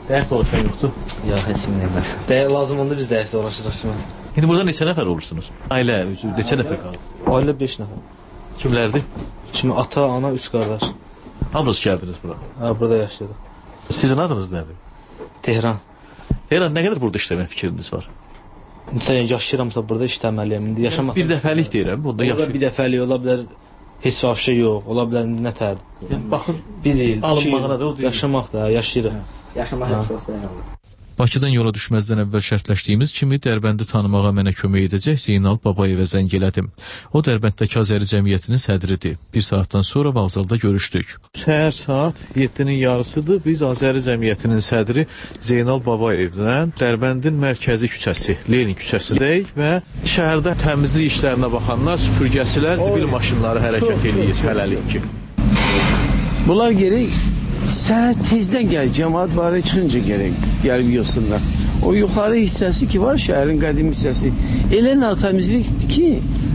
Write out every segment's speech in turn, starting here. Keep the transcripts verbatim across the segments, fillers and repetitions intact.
Dəyək dolaşan yoxdur? Yox, heç kim bilməz. Dəyək lazım onda biz dəyək dolaşırıq ki. İndi burada neçə nəfər olursunuz? Ailə, neçə nəfər qalır? Ailə beş nəfər. Kimlərdir? Şimdi ata, ana, üç qardaş. Hamınız gəldiniz bura? Ha, burada yaşayırıq. Sizin adınız nədir? Tehran. Tehran, nə qədər burada işləmək fikriniz var? İndi yaşayıramsa burada işləməliyəm. İndi yaşamaq. Bir dəfəlik deyirəm, bunda yaşayır. Bir dəfəlik ola bilər, heç bir şey yox. Ola bilər indi nə tərdir? Yəni baxın, bir il, alınmağına da o deyir. Yaşamaq da, yaşayırıq. Yaşamaq yaxşı olsa yaxşı. Bakıdan yola düşməzdən əvvəl şərtləşdiyimiz kimi Dərbəndi tanımağa mənə kömək edəcək Zeynal Babayevə zəng elədim. O Dərbəndəki Azəri cəmiyyətinin sədridir. Bir saatdan sonra vağzalda görüşdük. Səhər saat yeddinin yarısıdır. Biz Azəri cəmiyyətinin sədri Zeynal Babayevlə Dərbəndin mərkəzi küçəsi, Lenin küçəsindəyik və şəhərdə təmizlik işlərinə baxanlar, süpürgəçilər, zibil maşınları hərəkət edir hələlik ki. Bunlar gerek səhər tezdən gəl, cəmaat barə çıxınca gerək gəlib yoxsunlar. O yuxarı hissəsi ki var, şəhərin qədim hissəsi, elə natəmizlikdir ki,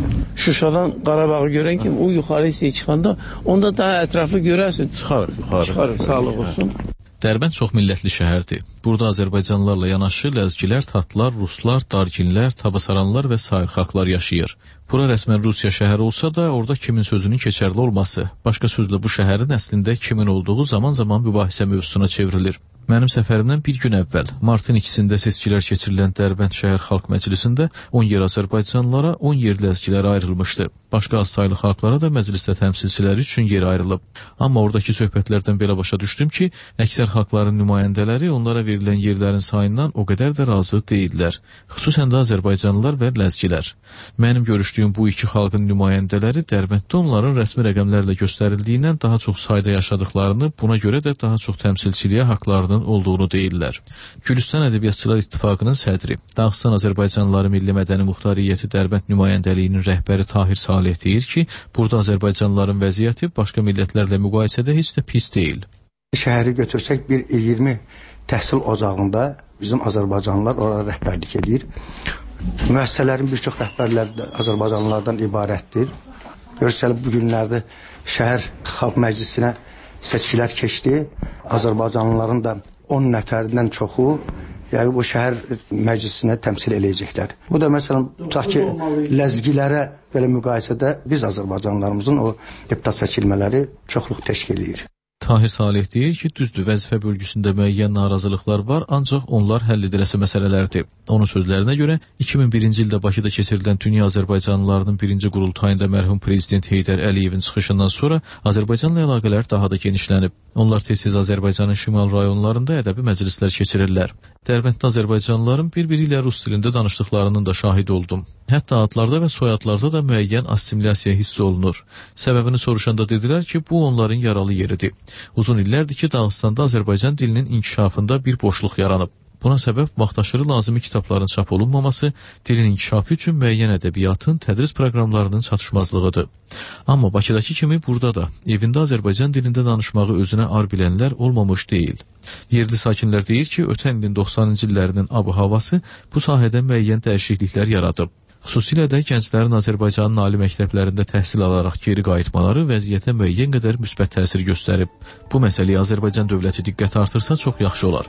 Şuşadan Qarabağı görən kimi o yuxarı hissəyə çıxanda onda daha ətrafı görərsin. Çıxar, yuxarı. Çıxar, sağlıq olsun. Dərbənd çox millətli şəhərdir. Burada Azərbaycanlılarla yanaşı ləzgilər, tatlar, ruslar, darginlər, tabasaranlar və sair xalqlar yaşayır. Bura rəsmən Rusiya şəhəri olsa da, orada kimin sözünün keçərli olması, başqa sözlə bu şəhərin əslində kimin olduğu zaman-zaman mübahisə mövzusuna çevrilir. Mənim səfərimdən bir gün əvvəl, martın ikisində seçkilər keçirilən Dərbənd şəhər xalq məclisində on yer Azərbaycanlılara, on yer ləzgilərə ayrılmışdı. Başqa az saylı xalqlara da məclisdə təmsilçiləri üçün yer ayrılıb. Amma oradakı söhbətlərdən belə başa düşdüm ki, əksər xalqların nümayəndələri onlara verilən yerlərin sayından o qədər də razı deyillər. Xüsusən də Azərbaycanlılar və ləzgilər. Mənim görüşdüyüm bu iki xalqın nümayəndələri Dərbənddə onların rəsmi rəqəmlərlə göstərildiyindən daha çox sayda yaşadıqlarını, buna görə də daha çox təmsilçiliyə haqlarının olduğunu deyirlər. Gülüstan Ədəbiyyatçılar İttifaqının sədri, Dağıstan Azərbaycanlıları Milli Mədəni Muxtariyyəti Dərbənd nümayəndəliyinin rəhbəri Tahir Salih deyir ki, burada Azərbaycanlıların vəziyyəti başqa millətlərlə müqayisədə heç də pis deyil. Şəhəri götürsək bir iyirmi təhsil ocağında bizim Azərbaycanlılar orada rəhbərlik edir. Müəssisələrin bir çox rəhbərləri də Azərbaycanlılardan ibarətdir. Görürsələ bu günlərdə şəhər xalq məclisinə seçkilər keçdi. Azərbaycanlıların da on nəfərdən çoxu yəni bu şəhər məclisinə təmsil eləyəcəklər. Bu da məsələn tutaq ki, ləzgilərə belə müqayisədə biz Azərbaycanlılarımızın o deputat seçilmələri çoxluq təşkil edir. Tahir Salih deyir ki, düzdür, vəzifə bölgüsündə müəyyən narazılıqlar var, ancaq onlar həll ediləsi məsələlərdir. Onun sözlərinə görə iki min birinci ildə Bakıda keçirilən Dünya Azərbaycanlılarının birinci qurultayında mərhum prezident Heydər Əliyevin çıxışından sonra Azərbaycanla əlaqələr daha da genişlənib. Onlar tez-tez Azərbaycanın şimal rayonlarında ədəbi məclislər keçirirlər. Dərbənddə Azərbaycanlıların bir-biri ilə rus dilində danışdıqlarının da şahid oldum. Hətta adlarda və soyadlarda da müəyyən assimilyasiya hiss olunur. Səbəbini soruşanda dedilər ki, bu onların yaralı yeridir. Uzun illərdir ki, Dağıstanda Azərbaycan dilinin inkişafında bir boşluq yaranıb. Buna səbəb vaxtaşırı lazımi kitabların çap olunmaması, dilin inkişafı üçün müəyyən ədəbiyyatın tədris proqramlarının çatışmazlığıdır. Amma Bakıdakı kimi burada da evində Azərbaycan dilində danışmağı özünə ar bilənlər olmamış deyil. Yerli sakinlər deyir ki, ötən ilin doxsanıncı illərinin ab-havası bu sahədə müəyyən dəyişikliklər yaradıb. Xüsusilə də gənclərin Azərbaycanın ali məktəblərində təhsil alaraq geri qayıtmaları vəziyyətə müəyyən qədər müsbət təsir göstərib. Bu məsələyə Azərbaycan dövləti diqqət artırsa çox yaxşı olar.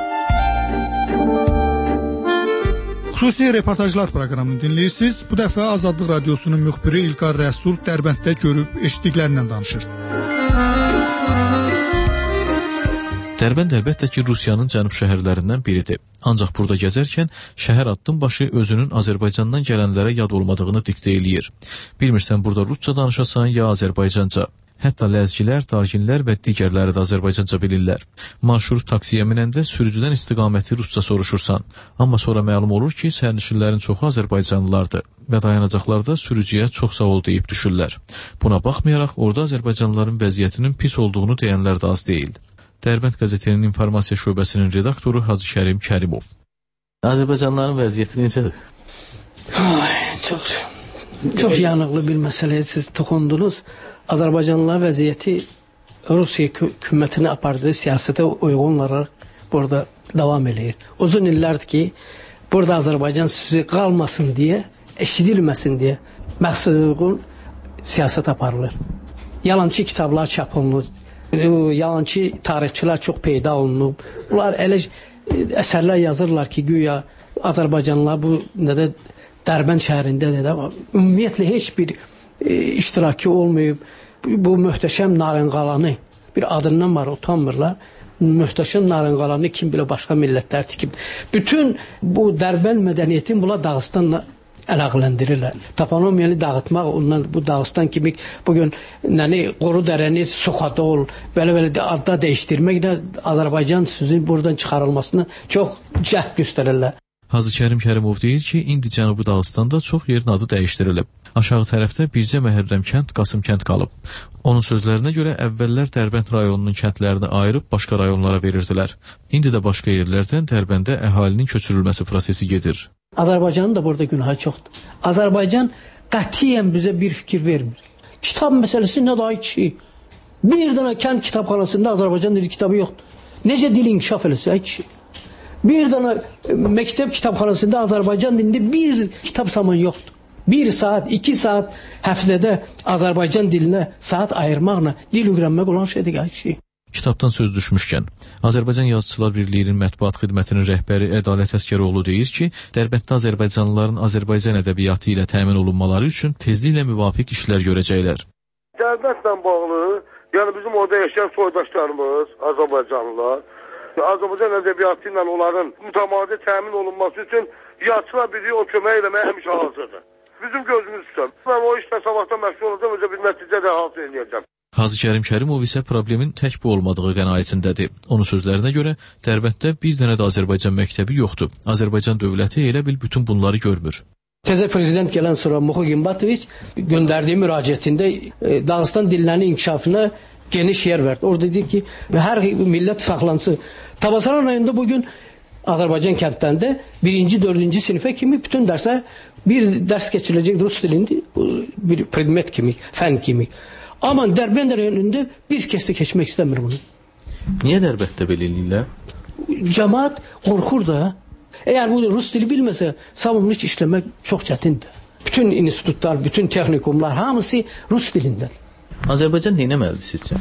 Xüsusi reportajlar proqramını dinləyirsiniz. Bu dəfə Azadlıq Radiosunun müxbiri İlqar Rəsul Dərbənddə görüb eşitdiklərindən danışır. Dərbənd əlbəttə ki, Rusiyanın cənub şəhərlərindən biridir. Ancaq burada gəzərkən şəhər addım başı özünün Azərbaycandan gələnlərə yad olmadığını diktə eləyir. Bilmirsən burada rusca danışasan ya Azərbaycanca. Hətta ləzgilər, darginlər və digərləri də Azərbaycanca bilirlər. Marşrut taksiyə minəndə sürücüdən istiqaməti rusca soruşursan. Amma sonra məlum olur ki, sərnişinlərin çoxu Azərbaycanlılardır və dayanacaqlarda sürücüyə çox sağ ol deyib düşürlər. Buna baxmayaraq, orada Azərbaycanlıların vəziyyətinin pis olduğunu deyənlər də az deyil. Dərbənd qəzetinin informasiya şöbəsinin redaktoru Hacı Kərim Kərimov. Azərbaycanlıların vəziyyəti necədir? Ay, çox, çox yanıqlı bir məsələyə siz toxundunuz. Azərbaycanlıların vəziyyəti Rusiya hökumətinə apardığı siyasətə uyğun olaraq burada davam edir. Uzun illərdir ki, burada Azərbaycan sözü qalmasın deyə, eşidilməsin deyə məqsədə uyğun siyasət aparılır. Yalançı kitablar çap olunur, Yalançı tarixçilər çox peyda olunub. Bunlar elə əsərlər yazırlar ki, güya Azərbaycanlılar bu nə də Dərbənd şəhərindədir də, ümumiyyətlə heç bir e, iştirakı olmayıb. Bu möhtəşəm Narınqalanı bir adından var, utanmırlar. Möhtəşəm Narınqalanı kim bilə başqa millətlər tikib. Bütün bu Dərbənd mədəniyyətin bunlar Dağıstanla əlaqələndirirlər. Toponomiyanı dağıtmaq, ondan bu Dağıstan kimi bugün nəni Qoru Dərəni, Suxadol, belə-belə adda dəyişdirməklə Azərbaycan sözünün buradan çıxarılmasını çox cəhd göstərirlər. Hacı Kərim Kərimov deyir ki, indi Cənubi Dağıstanda çox yerin adı dəyişdirilib. Aşağı tərəfdə bircə Məhərrəm kənd, Qasım kənd qalıb. Onun sözlərinə görə əvvəllər Dərbənd rayonunun kəndlərini ayırıb başqa rayonlara verirdilər. İndi də başqa yerlərdən Dərbəndə əhalinin köçürülməsi prosesi gedir. Azərbaycanın da burada günahı çoxdur. Azərbaycan qətiyyən bizə bir fikir vermir. Kitab məsələsi nə daha ki? Bir dənə kənd kitabxanasında Azərbaycan dili kitabı yoxdur. Necə dil inkişaf eləsə, ay kişi? Bir dənə məktəb kitabxanasında Azərbaycan dilində bir kitab saman yoxdur. Bir saat, iki saat həftədə Azərbaycan dilinə saat ayırmaqla dil öyrənmək olan şeydir, ay kişi. Kitabdan söz düşmüşkən, Azərbaycan Yazıçılar Birliyinin mətbuat xidmətinin rəhbəri Ədalət Əskəroğlu deyir ki, Dərbənddə Azərbaycanlıların Azərbaycan ədəbiyyatı ilə təmin olunmaları üçün tezliklə müvafiq işlər görəcəklər. Dərbəndlə bağlı, yəni bizim orada yaşayan soydaşlarımız, Azərbaycanlılar, Azərbaycan ədəbiyyatı ilə onların mütəmadi təmin olunması üçün Yazıçılar Birliyi o kömək eləməyə həmişə hazırdır. Bizim gözümüz üstə. Mən o işlə sabahdan məşğul olacağım, özə bir nəticə də hasil edəcəm. Hacı Kərim Kərimov isə problemin tək bu olmadığı qənaətindədir. Onun sözlərinə görə Dərbənddə bir dənə də Azərbaycan məktəbi yoxdur. Azərbaycan dövləti elə bil bütün bunları görmür. Təzə prezident gələn sonra Muxu Gimbatoviç göndərdiyi müraciətində e, Dağıstan dillərinin inkişafına geniş yer verdi. Orada dedi ki, hər millət saxlansın. Tabasaran rayonunda bugün Azərbaycan kəndlərində birinci, dördüncü sinifə kimi bütün dərslər bir dərs keçiriləcək rus dilində, bir predmet kimi, fən kimi. Amma Dərbənd rayonunda bir kəs də keçmək istəmir bunu. Niyə Dərbənddə belə eləyirlər? Cəmaət qorxur da. Əgər bu rus dili bilməsə, savunmuş işləmək çox çətindir. Bütün institutlar, bütün texnikumlar hamısı rus dilindədir. Azərbaycan nə etməlidir sizcə?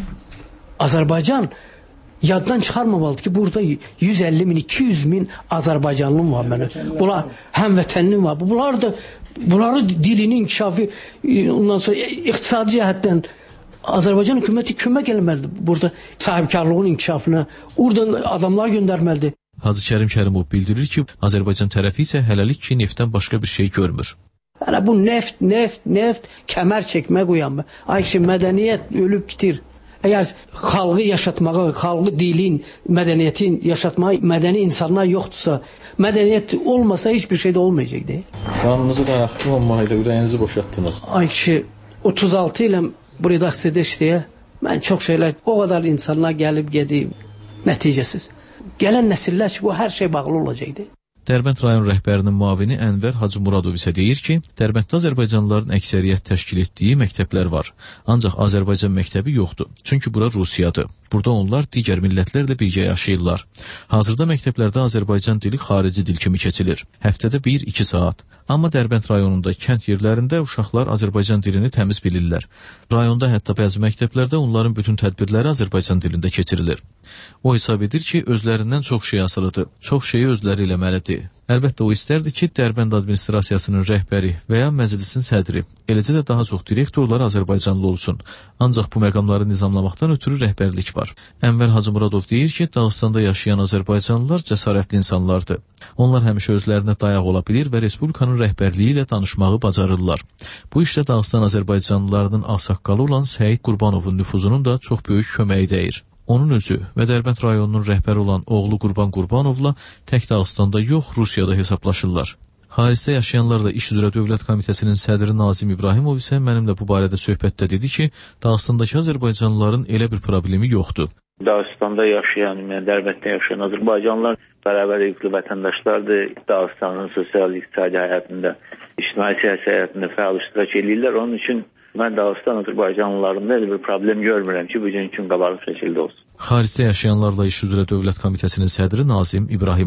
Azərbaycan yaddan çıxarmamalıdır ki, burada yüz əlli min, iki yüz min Azərbaycanlım var mənə. Bunlar həmvətənlim var. Bunlar da bunların dilinin inkişafı, ondan sonra iqtisadi cəhətdən Azərbaycan hökuməti kömək eləməlidir burada sahibkarlığın inkişafına. Oradan adamlar göndərməlidir. Hacı Kərim Kərimov bildirir ki, Azərbaycan tərəfi isə hələlik ki, neftdən başqa bir şey görmür. Hələ bu neft, neft, neft, kəmər çəkmək uyanmır. Ay kişi, mədəniyyət ölüb gitir. Əgər xalqı yaşatmağa, xalqı dilin, mədəniyyətin yaşatmağa mədəni insanlar yoxdursa, mədəniyyət olmasa heç bir şey də olmayacaq deyil. Qanınızı qaynaqlı olmaq ilə ürəyinizi boşaltdınız. Ay kişi, otuz altı ilə bu redaksiyada işləyə, mən çox şeylər, o qədər insanlar gəlib gedib, nəticəsiz. Gələn nəsillər ki, bu hər şey bağlı olacaqdır. Dərbənd rayon rəhbərinin müavini Ənvər Hacı Muradov isə deyir ki, Dərbənddə Azərbaycanlıların əksəriyyət təşkil etdiyi məktəblər var. Ancaq Azərbaycan məktəbi yoxdur. Çünki bura Rusiyadır. Burada onlar digər millətlərlə birgə yaşayırlar. Hazırda məktəblərdə Azərbaycan dili xarici dil kimi keçilir. Həftədə bir iki saat. Amma Dərbənd rayonunda kənd yerlərində uşaqlar Azərbaycan dilini təmiz bilirlər. Rayonda hətta bəzi məktəblərdə onların bütün tədbirləri Azərbaycan dilində keçirilir. O hesab edir ki, özlərindən çox şey asılıdır. Çox şeyi özləri eləməlidir. Əlbəttə o istərdi ki, Dərbənd administrasiyasının rəhbəri və ya məclisin sədri, eləcə də daha çox direktorlar Azərbaycanlı olsun. Ancaq bu məqamları nizamlamaqdan ötürü rəhbərlik var. Ənvər Hacı Muradov deyir ki, Dağıstanda yaşayan Azərbaycanlılar cəsarətli insanlardır. Onlar həmişə özlərinə dayaq ola bilir və Respublikanın rəhbərliyi ilə danışmağı bacarırlar. Bu işdə Dağıstan Azərbaycanlılarının ağsaqqalı olan Səid Qurbanovun nüfuzunun da çox böyük köməyi dəyir. Onun özü və Dərbənd rayonunun rəhbəri olan oğlu Qurban Qurbanovla tək Dağıstanda yox, Rusiyada hesablaşırlar. Xaricdə yaşayanlar da İş üzrə Dövlət Komitəsinin sədri Nazim İbrahimov isə mənimlə bu barədə söhbətdə dedi ki, Dağıstandakı Azərbaycanlıların elə bir problemi yoxdur. Dağıstanda yaşayan, yəni Dərbənddə yaşayan Azərbaycanlılar bərabər hüquqlu vətəndaşlardır. Dağıstanın sosial-iqtisadi həyatında, ictimai-siyasi həyatında fəal iştirak edirlər. Onun üçün mən Dağıstan Azərbaycanlılarında elə bir problem görmürəm ki, bu gün üçün qabarıq şəkildə olsun. Xaricdə yaşayanlarla İş üzrə Dövlət Komitəsinin sədri Nazim İbrahimov.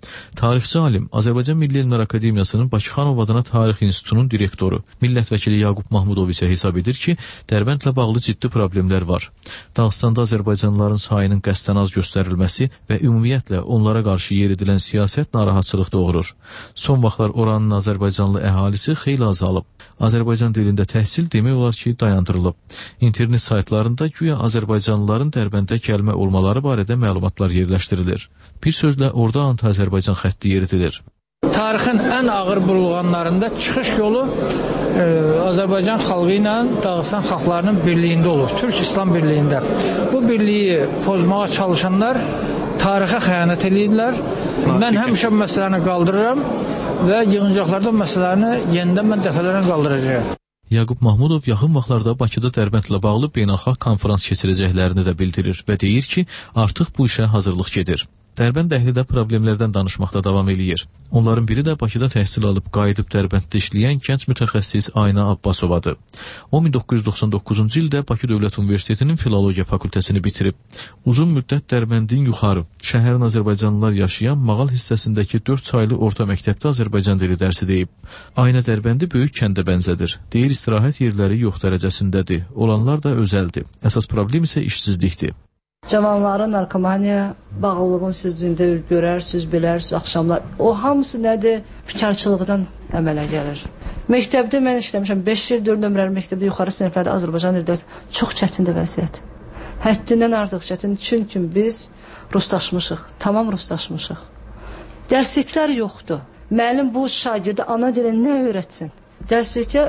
Tarixçi alim, Azərbaycan Milli Elmlər Akademiyasının Bakıxanov adına Tarix İnstitutunun direktoru, millət vəkili Yaqub Mahmudov isə hesab edir ki, Dərbəndlə bağlı ciddi problemlər var. Dağıstanda azərbaycanlıların sayının qəsdən az göstərilməsi və ümumiyyətlə onlara qarşı yeridilən siyasət narahatçılıq doğurur. Son vaxtlar oranın azərbaycanlı əhalisi xeyli azalıb. Azərbaycan dilində təhsil demək olar ki, dayandırılıb. İnternet saytlarında güya azərbaycanlıların Dərbəndə gəlmə olmaları barədə məlumatlar yerləşdirilir. Bir sözlə orada anti-Azərbaycan xətti yeridilir. Tarixin ən ağır burulğanlarında çıxış yolu e, Azərbaycan xalqı ilə Dağıstan xalqlarının birliyində olur. Türk-İslam birliyində. Bu birliyi pozmağa çalışanlar tarixə xəyanət edirlər. Mən həmişə məsələni qaldırıram və yığıncaqlarda məsələni yenidən mən dəfələrlə qaldıracağım. Yaqub Mahmudov yaxın vaxtlarda Bakıda Dərbəndlə bağlı beynəlxalq konferans keçirəcəklərini də bildirir və deyir ki, artıq bu işə hazırlıq gedir. Dərbənd əhli də problemlərdən danışmaqda davam eləyir. Onların biri də Bakıda təhsil alıb qayıdıb Dərbənddə işləyən gənc mütəxəssis Ayna Abbasovadır. O min doqquz yüz doxsan doqquzuncu ildə Bakı Dövlət Universitetinin Filologiya fakültəsini bitirib. Uzun müddət Dərbəndin yuxarı, şəhərin azərbaycanlılar yaşayan Mağal hissəsindəki dörd çaylı orta məktəbdə Azərbaycan dili dərsi deyib. Ayna Dərbəndi böyük kəndə bənzədir. Deyir istirahət yerləri yox dərəcəsindədir. Olanlar da özəldir. Əsas problem isə işsizlikdir. Cavanların narkomaniya bağlılığını siz dündə görərsiniz, bilərsiniz, axşamlar. O hamısı nədir? Bikarçılıqdan əmələ gəlir. Məktəbdə mən işləmişəm, beş il dörd nömrəli məktəbdə yuxarı siniflərdə Azərbaycan dilində çox çətindir vəziyyət. Həddindən artıq çətin, çünki biz ruslaşmışıq, tamam ruslaşmışıq. Dərsliklər yoxdur. Müəllim bu şagirdə ana dilini nə öyrətsin? Dərslikə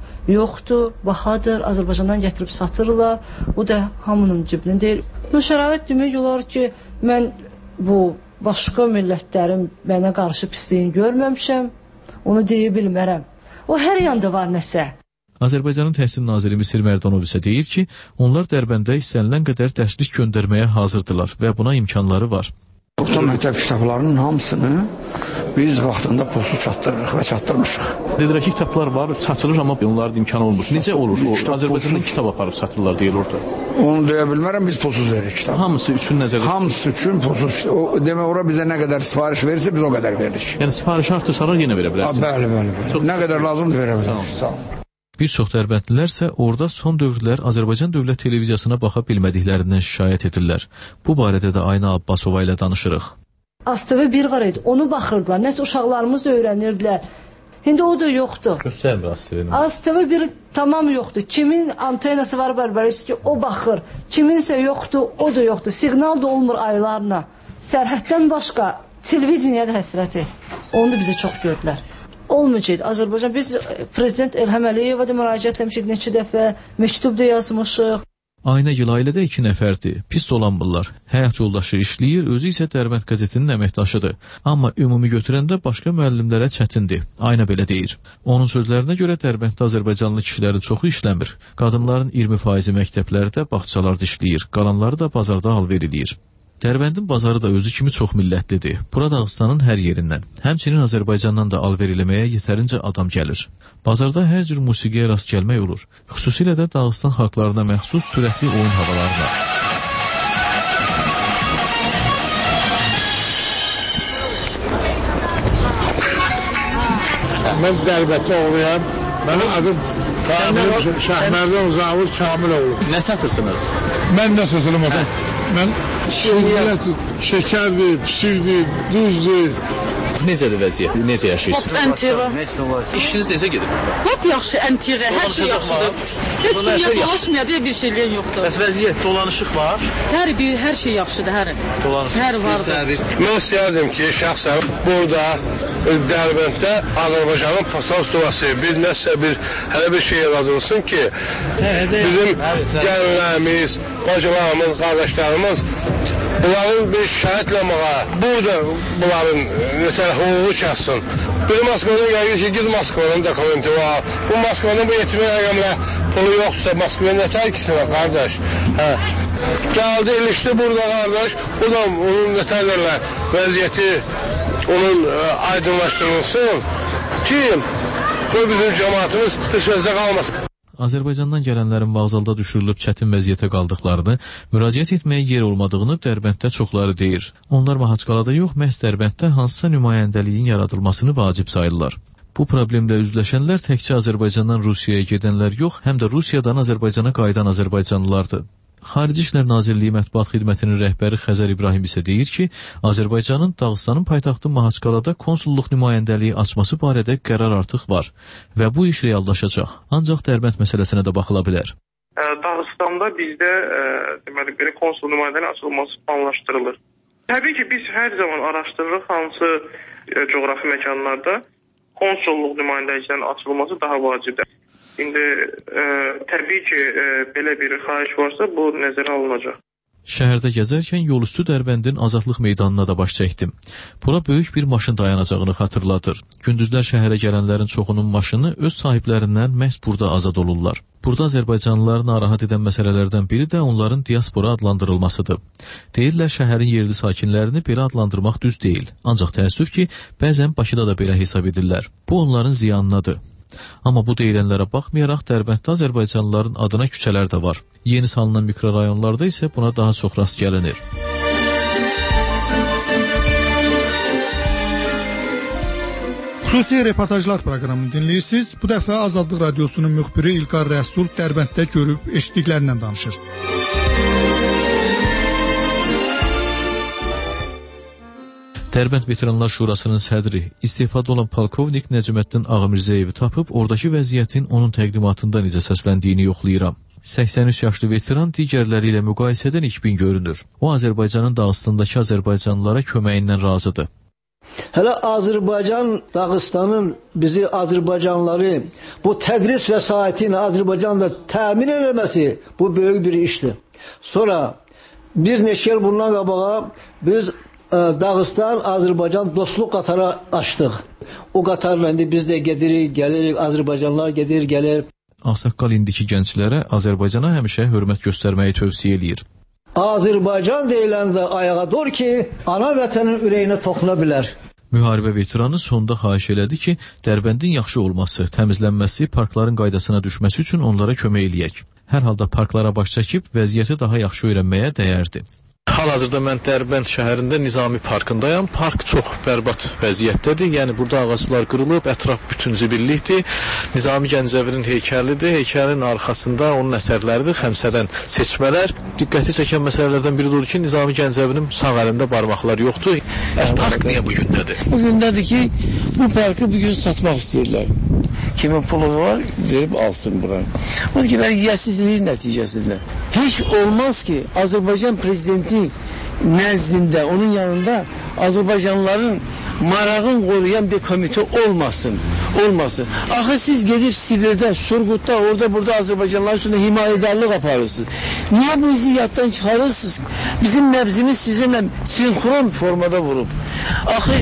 yoxdur, bahadır, Azərbaycandan gətirib satırlar, o da hamının cibinin deyil. Bu şərait demək olar ki, mən bu başqa millətlərin mənə qarşı pisliyini görməmişəm, onu deyə bilmərəm. O hər yanda var nəsə. Azərbaycanın Təhsil Naziri Misir Mərdanov isə deyir ki, onlar Dərbəndə istənilən qədər dərslik göndərməyə hazırdılar və buna imkanları var. Orta məktəb kitablarının hamısını biz vaxtında pulsuz çatdırırıq və çatdırmışıq. Dedirək ki, kitablar var, satılır, amma onların imkanı olmur. Necə olur? O, Azərbaycandan kitab aparıb satırlar deyil orada. Onu deyə bilmərəm, biz pulsuz veririk kitabı. Hamısı üçün nəzərdə? Hamısı üçün pulsuz. O, demək, ora bizə nə qədər sifariş verirsə, biz o qədər veririk. Yəni sifariş artırsalar yenə verə bilərsiniz? Bəli, bəli, bəli. Çox nə qədər lazımdır verə bilərsiniz. Sağ olun. Bir çox Dərbəndlilər isə orada son dövrlər Azərbaycan Dövlət Televiziyasına baxa bilmədiklərindən şikayət edirlər. Bu barədə də Ayna Abbasova ilə danışırıq. A S T V bir var idi, onu baxırdılar. Nəsə uşaqlarımız da öyrənirdilər. İndi o da yoxdur. Göstərmir A S T V-ni. A S T V bir tamam yoxdur. Kimin antenası var bərbəris ki, o baxır. Kiminsə yoxdur, o da yoxdur. Siqnal da olmur aylarla. Sərhəddən başqa televiziyanın həsrəti. Onu da bizə çox gördülər. Olmayacaq. Azərbaycan, biz Prezident İlham Əliyevə də müraciət etmişik neçə dəfə, məktub da yazmışıq. Ayna Gilaylı da iki nəfərdir. Pis dolanmırlar. Həyat yoldaşı işləyir, özü isə Dərbənd qəzetinin əməkdaşıdır. Amma ümumi götürəndə başqa müəllimlərə çətindir. Ayna belə deyir. Onun sözlərinə görə Dərbənddə Azərbaycanlı kişilərin çoxu işləmir. Qadınların iyirmi faizi məktəblərdə, bağçalarda işləyir. Qalanları da bazarda hal verilir. Dərbəndin bazarı da özü kimi çox millətlidir. Bura Dağıstanın hər yerindən, həmçinin Azərbaycandan da alver eləməyə yetərincə adam gəlir. Bazarda hər cür musiqiyə rast gəlmək olur. Xüsusilə də Dağıstan xalqlarına məxsus sürətli oyun havaları var. Mən Dərbətdə oğluyam. Mənim adım Şəhmərdən Zavur Kamiloğlu. Nə satırsınız? Mən nə satırım o zaman? Mən şəkərdir, pişirdir, duzdur. Necədir vəziyyət? Necə yaşayırsınız? Əntiqə. İşiniz necə gedir? Lap yaxşı, əntiqə, hər şey yaxşıdır. Heç kim ya dolaşmaya deyə bir şeylər yoxdur. Bəs vəziyyət, dolanışıq var? Hər bir, hər şey yaxşıdır, hər. Dolanışıq. Hər vardır. Mən istəyərdim ki, şəxsən burada Dərbənddə Azərbaycanın pasanstovası bir nəsə bir, hələ bir şey yaradılsın ki, bizim gəlinlərimiz, bacılarımız, qardaşlarımız bunların bir şəhidlə mağa, burada bunların nətər hüququ kəssin. Bir Moskvadan gəlir ki, gid Moskvadan dokumenti var. Bu Moskvadan bu yetimi rəqəmlə pulu yoxdursa, Moskvadan nətər ikisine qardaş. Hə. Gəldi, ilişdi burada qardaş, buradan onun nətərlərlə vəziyyəti onun aydınlaşdırılsın ki, bu bizim cəmaatımız pis vəzdə qalmasın. Azərbaycandan gələnlərin vağzalda düşürülüb çətin vəziyyətə qaldıqlarını, müraciət etməyə yer olmadığını Dərbənddə çoxları deyir. Onlar Mahaçqalada yox, məhz Dərbənddə hansısa nümayəndəliyin yaradılmasını vacib sayırlar. Bu problemlə üzləşənlər təkcə Azərbaycandan Rusiyaya gedənlər yox, həm də Rusiyadan Azərbaycana qayıdan azərbaycanlılardır. Xarici İşlər Nazirliyi Mətbuat Xidmətinin rəhbəri Xəzər İbrahim isə deyir ki, Azərbaycanın Dağıstanın paytaxtı Mahaçqalada konsulluq nümayəndəliyi açması barədə qərar artıq var və bu iş reallaşacaq. Ancaq Dərbənd məsələsinə də baxıla bilər. Dağıstanda bizdə deməli belə konsul nümayəndəliyin açılması planlaşdırılır. Təbii ki, biz hər zaman araşdırırıq hansı coğrafi məkanlarda konsulluq nümayəndəliklərinin açılması daha vacibdir. İndi e, təbii ki, e, belə bir xahiş varsa, bu nəzərə alınacaq. Şəhərdə gəzərkən yolüstü Dərbəndin Azadlıq meydanına da baş çəkdim. Bura böyük bir maşın dayanacağını xatırladır. Gündüzlər şəhərə gələnlərin çoxunun maşını öz sahiblərindən məhz burada azad olurlar. Burada Azərbaycanlıları narahat edən məsələlərdən biri də onların diaspora adlandırılmasıdır. Deyirlər, şəhərin yerli sakinlərini belə adlandırmaq düz deyil. Ancaq təəssüf ki, bəzən Bakıda da belə hesab edirlər. Bu onların ziyanınadır. Amma bu deyilənlərə baxmayaraq Dərbənddə Azərbaycanlıların adına küçələr də var. Yeni salınan mikrorayonlarda isə buna daha çox rast gəlinir. Xüsusi reportajlar proqramını dinləyirsiniz. Bu dəfə Azadlıq Radiosunun müxbiri İlqar Rəsul Dərbənddə görüb eşitdiklərindən danışır. Dərbənd Veteranlar Şurasının sədri, istefada olan polkovnik Nəcməddin Ağamirzəyevi tapıb, oradakı vəziyyətin onun təqdimatında necə səsləndiyini yoxlayıram. səksən üç yaşlı veteran digərləri ilə müqayisədən ikbin görünür. O, Azərbaycanın Dağıstandakı azərbaycanlılara köməyindən razıdır. Hələ Azərbaycan, Dağıstanın bizi Azərbaycanlıları bu tədris vəsaiti ilə Azərbaycanda təmin eləməsi bu böyük bir işdir. Sonra bir neçə il bundan qabağa biz Dağıstan, Azərbaycan dostluq qatarı açdıq. O qatarla indi biz də gedirik, gəlirik, Azərbaycanlılar gedir, gəlir. Ağsaqqal indiki gənclərə Azərbaycana həmişə hörmət göstərməyi tövsiyə edir. Azərbaycan deyiləndə ayağa dur ki, ana vətənin ürəyinə toxuna bilər. Müharibə veteranı sonda xahiş elədi ki, Dərbəndin yaxşı olması, təmizlənməsi, parkların qaydasına düşməsi üçün onlara kömək eləyək. Hər halda parklara baş çəkib vəziyyəti daha yaxşı öyrənməyə dəyərdi. Hal-hazırda mən Dərbənd şəhərində Nizami parkındayam. Park çox bərbad vəziyyətdədir. Yəni burada ağaclar qırılıb, ətraf bütün zibillikdir. Nizami Gəncəvirin heykəlidir. Heykəlin arxasında onun əsərləridir, xəmsədən seçmələr. Diqqəti çəkən məsələlərdən biri odur ki, Nizami Gəncəvinin sağ əlində barmaqlar yoxdur. Bəs park niyə bu gündədir? Bu gündədir ki, bu parkı bugün satmaq istəyirlər. Kimin pulu var, verib alsın bura. O ki, ben yiyəsizliğin nəticəsində. Heç olmaz ki, Azərbaycan prezidenti nəzdində, onun yanında Azərbaycanlıların marağın qoruyan bir komite olmasın. Olmasın. Axı siz gedib Sibirdə, Surgutda, orada burada Azərbaycanlılar üstündə himayədarlıq aparırsınız. Niyə bu izi yaddan çıxarırsınız? Bizim nəbzimiz sizinlə sinkron formada vurub. Axı,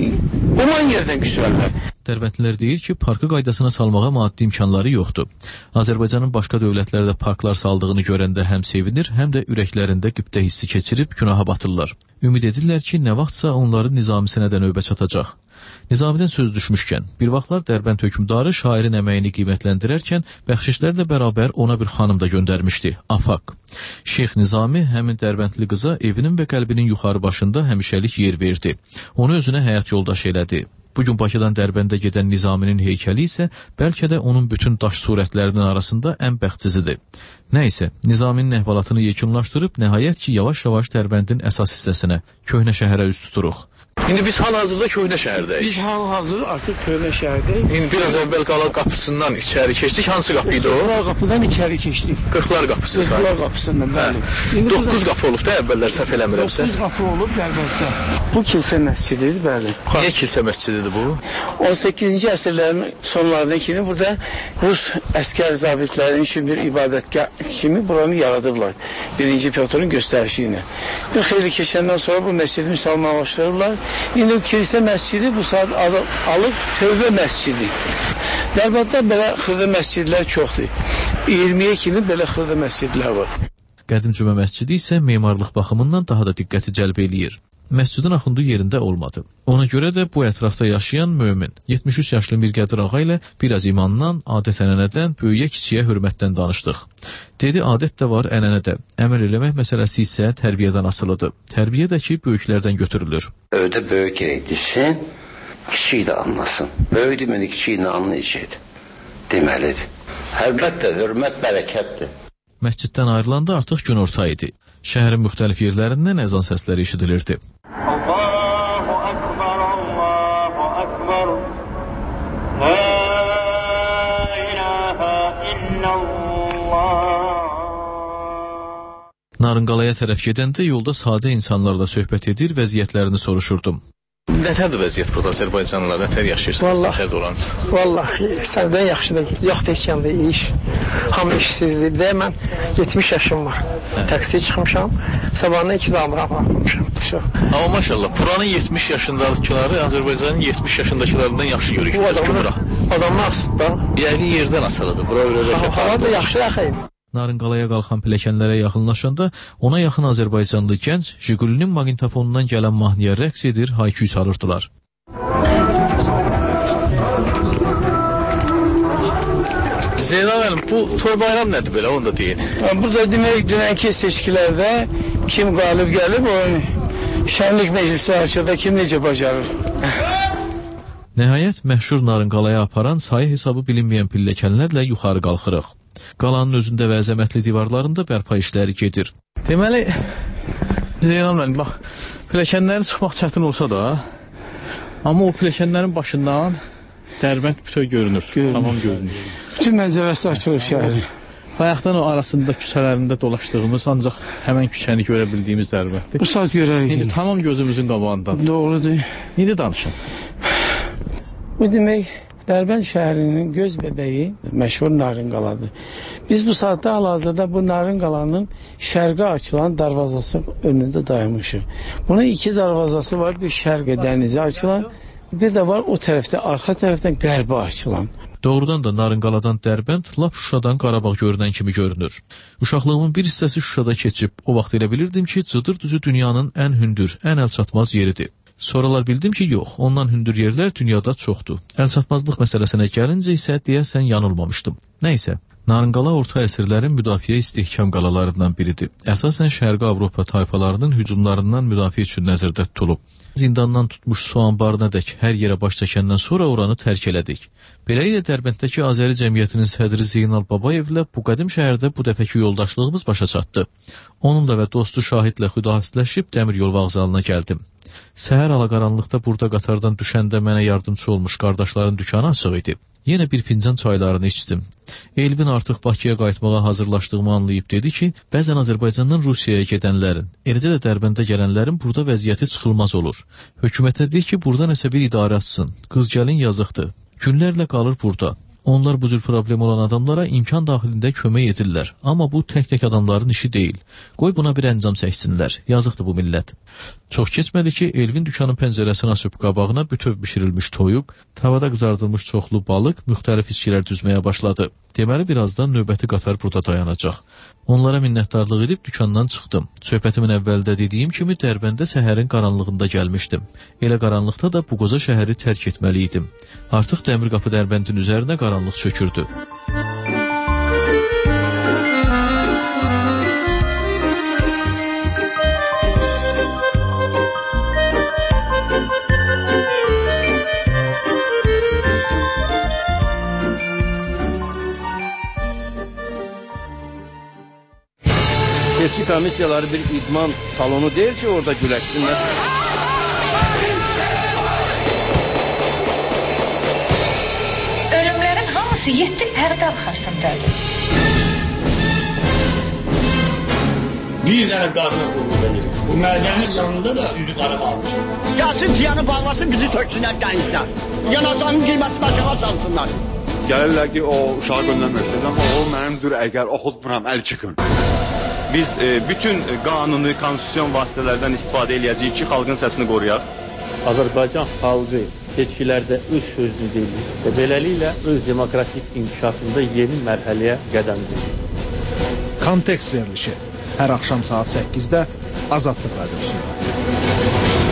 oman yerdən küsürlər. Dərbəndlilər deyir ki, parkı qaydasına salmağa maddi imkanları yoxdur. Azərbaycanın başqa dövlətlərdə parklar saldığını görəndə həm sevinir, həm də ürəklərində qibtə hissi keçirib günaha batırlar. Ümid edirlər ki, nə vaxtsa onların Nizamisinə də növbə çatacaq. Nizamidən söz düşmüşkən, bir vaxtlar Dərbənd hökmdarı şairin əməyini qiymətləndirərkən bəxşişlərlə bərabər ona bir xanım da göndərmişdi, Afaq. Şeyx Nizami həmin Dərbəndli qıza evinin və qəlbinin yuxarı başında həmişəlik yer verdi. Onu özünə həyat yoldaş elədi. Bugün Bakıdan Dərbəndə gedən Nizaminin heykəli isə bəlkə də onun bütün daş surətlərinin arasında ən bəxtsizidir. Nə isə, Nizaminin əhvalatını yekunlaşdırıb, nəhayət ki, yavaş-yavaş Dərbəndin əsas hissəsinə, köhnə şəhərə üz tuturuq. İndi biz hal-hazırda köhnə şəhərdəyik. Biz hal-hazırda artıq köhnə şəhərdəyik. İndi biraz əvvəl qala qapısından içəri keçdik. Hansı qapı idi o? Qırxlar qapıdan içəri keçdik. Qırxlar qapısı. Qırxlar qapısından, bəli. doqquz qapı olub da əvvəllər, səhv eləmirəmsə. doqquz qapı olub Dərbənddə. Bu kilsə məscididir, bəli. Niyə kilsə məscididir bu? on səkkizinci əsrlərin sonlarına kimi burada Rus əskər zabitlərinin üçün bir ibadətgah kimi buranı yaradıblar. Birinci Pyotrun göstərişi ilə. Bir xeyli keçəndən sonra bu məscidi müsəlmanlaşdırırlar. İndi kilsə məscidi bu saat alıb tövbə məscidi. Dərbənddə belə xırda məscidlər çoxdur. iyirmiyə kimi belə xırda məscidlər var. Qədim Cümə məscidi isə memarlıq baxımından daha da diqqəti cəlb eləyir. Məscidin axındı yerində olmadı. Ona görə də bu ətrafda yaşayan mömin yetmiş üç yaşlı Mirqədir ağa ilə biraz imandan, adət-ənənədən, böyüyə kiçiyə hörmətdən danışdıq. Dedi, adət də var, ənənə də. Əməl eləmək məsələsi isə tərbiyədən asılıdır. Tərbiyə də ki, böyüklərdən götürülür. Öydə böyük gerekdirsin, kiçik də anlasın. Böyük deməli, kiçik də anlayışıdır. Deməlidir. Əlbəttə, hörmət bərəkətdir. Məsciddən ayrılanda artıq günorta idi. Şəhərin müxtəlif yerlərindən əzan səsləri eşidilirdi. Allahu Akbar, Allahu Akbar, La ilahe illallah. Narınqalaya tərəf gedəndə yolda sadə insanlarla söhbət edir, vəziyyətlərini soruşurdum. Nətərdir vəziyyət burada Azərbaycanlılar? Nətər yaşayırsınız? Nətərdir oranız? Vallahi səndən yaxşıdır. Yoxdur heç yanda iş. Hamı işsizdir. Bir də mən yetmiş yaşım var. Taksiyə çıxmışam. Sabahına iki damla aparmışam. Amma maşallah buranın yetmiş yaşındakiləri Azərbaycanın yetmiş yaşındakilərindən yaxşı görür. Bu adamlar, adamlar asıqda. Yəqin yerdən asılıdır. Bura öyrədək. Hava da yaxşı axıyım. Narınqalaya qalxan pilləkənlərə yaxınlaşanda ona yaxın Azərbaycanlı gənc Jigulinin maqnitofonundan gələn mahnıya rəqs edir, hayküy çalırdılar. Zeynal müəllim, bu toy bayram nədir belə, onu da deyin. Burada demək dünənki seçkilərdə kim qalib gəlib, o şənlik meclisi açıda kim necə bacarır? Nəhayət, məşhur Narınqalaya aparan sayı hesabı bilinməyən pilləkənlərlə yuxarı qalxırıq. Qalanın özündə və əzəmətli divarlarında bərpa işləri gedir. Deməli, Zeynal müəllim, bax, pilləkənlərin çıxmaq çətin olsa da, amma o pilləkənlərin başından Dərbənd bütöv görünür. görünür. Tamam görünür. Bütün mənzərəsi açılır şəhərin. Bayaqdan o arasında küçələrində dolaşdığımız, ancaq həmən küçəni görə bildiyimiz Dərbənddir. Bu saat görərik. İndi tamam gözümüzün qabağındadır. Doğrudur. İndi danışın. Bu demək, Dərbənd şəhərinin göz bəbəyi məşhur Narınqaladır. Biz bu saatda hal-hazırda bu Narınqalanın şərqə açılan darvazası önündə dayanmışıq. Bunun iki darvazası var, bir şərqə dənizə açılan, bir də var o tərəfdə, arxa tərəfdən qərbə açılan. Doğrudan da Narınqaladan Dərbənd lap Şuşadan Qarabağ görünən kimi görünür. Uşaqlığımın bir hissəsi Şuşada keçib, o vaxt elə bilirdim ki, Cıdır düzü dünyanın ən hündür, ən əlçatmaz yeridir. Sonralar bildim ki, yox, ondan hündür yerlər dünyada çoxdur. Əlçatmazlıq məsələsinə gəlincə isə deyəsən yanılmamışdım. Nəysə, Narınqala orta əsrlərin müdafiə istehkam qalalarından biridir. Əsasən Şərqi Avropa tayfalarının hücumlarından müdafiə üçün nəzərdə tutulub. Zindandan tutmuş su anbarına dək hər yerə baş çəkəndən sonra oranı tərk elədik. Beləliklə Dərbəndəki Azəri cəmiyyətinin sədri Zeynal Babayevlə bu qədim şəhərdə bu dəfəki yoldaşlığımız başa çatdı. Onunla və dostu Şahidlə xudahafizləşib dəmir yol vağzalına gəldim. Səhər alaqaranlıqda burada qatardan düşəndə mənə yardımçı olmuş qardaşların dükanı açıq idi. Yenə bir fincan çaylarını içdim. Elvin artıq Bakıya qayıtmağa hazırlaşdığımı anlayıb dedi ki, bəzən Azərbaycandan Rusiyaya gedənlərin, eləcə də Dərbəndə gələnlərin burada vəziyyəti çıxılmaz olur. Hökumətə deyir ki, burada nəsə bir idarə açsın. Qız gəlin yazıqdır. Günlərlə qalır burada. Onlar bu cür problem olan adamlara imkan daxilində kömək edirlər. Amma bu tək-tək adamların işi deyil. Qoy buna bir əncam çəksinlər. Yazıqdır bu millət. Çox keçmədi ki, Elvin dükanın pəncərəsini açıb qabağına bütöv bişirilmiş toyuq, tavada qızardılmış çoxlu balıq, müxtəlif içkilər düzməyə başladı. Deməli, birazdan növbəti qatar burada dayanacaq. Onlara minnətdarlıq edib dükandan çıxdım. Söhbətimin əvvəldə dediyim kimi Dərbəndə səhərin qaranlığında gəlmişdim. Elə qaranlıqda da bu qoca şəhəri tərk etməli idim. Artıq Dəmir qapı Dərbəndin üzərinə qaranlıq çökürdü. Seçki komissiyaları bir idman salonu deyil ki, orada güləşsinlər. Ölümlərin hamısı yeddi pərdə arxasındadır. Bir dənə qarına qulluq edir. Bu mədənin yanında da üzü qara qalmış. Gəlsin ciyanı bağlasın, bizi töksünlər dənizlər. Yanacağının qiyməti başına salsınlar. Gəlirlər ki, o uşağı göndərmək amma o mənimdir, əgər oxutmuram, əl çıxın. Biz e, bütün qanuni, konstitusyon vasitələrdən istifadə edəcəyik ki, xalqın səsini qoruyaq. Azərbaycan xalqı seçkilərdə öz sözünü deyil və beləliklə öz demokratik inkişafında yeni mərhələyə qədəm qoyur. Kontekst verilişi hər axşam saat səkkizdə Azadlıq Radiosunda.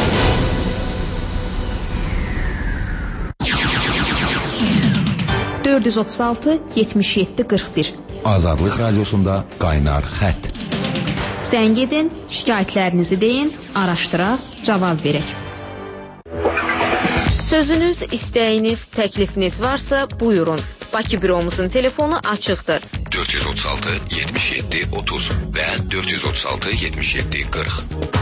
dörd yüz otuz altı yetmiş yeddi qırx bir. Azadlıq Radiosunda qaynar xətt. Zəng edin, şikayətlərinizi deyin, araşdıraq, cavab verək. Sözünüz, istəyiniz, təklifiniz varsa buyurun. Bakı büromuzun telefonu açıqdır. dörd yüz otuz altı yetmiş yeddi otuz və dörd yüz otuz altı yetmiş yeddi qırx.